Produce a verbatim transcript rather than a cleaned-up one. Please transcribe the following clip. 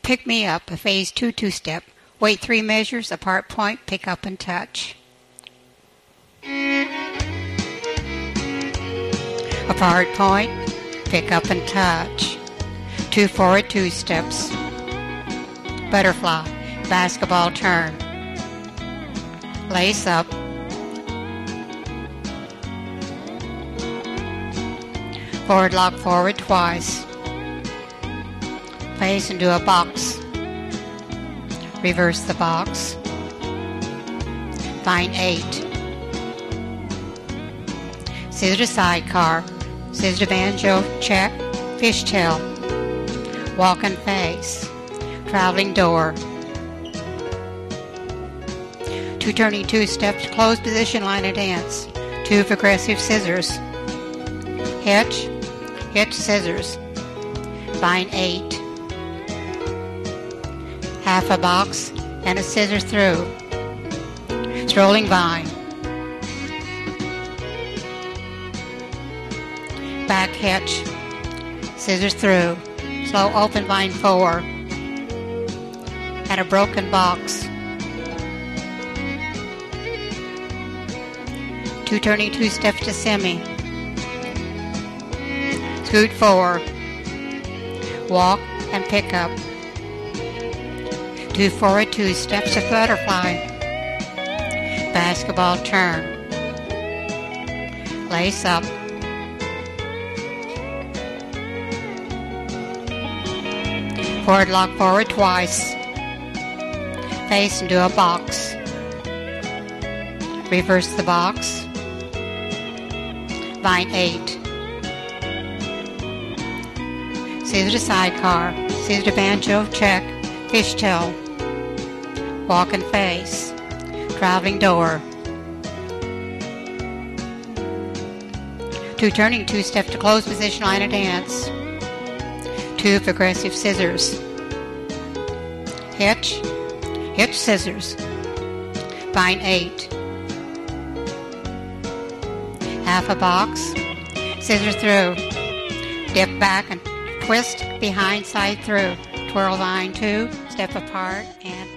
Pick Me Up, a phase two two-step. Wait three measures, apart point, pick up and touch. Apart point, pick up and touch. Two forward two steps. Butterfly, basketball turn. Lace up. Forward lock forward twice. Place into a box. Reverse the box. Find eight. Scissor to sidecar. Scissor to banjo, check. Fishtail. Walk and face. Traveling door. Two turning two steps, closed position line of dance. Two progressive scissors. Hitch. Hitch scissors. Bind eight. Half a box and a scissor through. Strolling vine. Back hitch. Scissors through. Slow open vine four. And a broken box. Two turning two steps to semi. Scoot four. Walk and pick up. Two forward two steps of butterfly. Basketball turn. Lace up. Forward lock forward twice. Face into a box. Reverse the box. Vine eight. Scissor to sidecar. Scissor to banjo, check. Fishtail. Walk and face. Traveling door. Two turning two steps to close position line of dance. Two progressive scissors. Hitch. Hitch scissors. Bind eight. Half a box. Scissors through. Dip back and twist behind side through. Twirl line two. Step apart and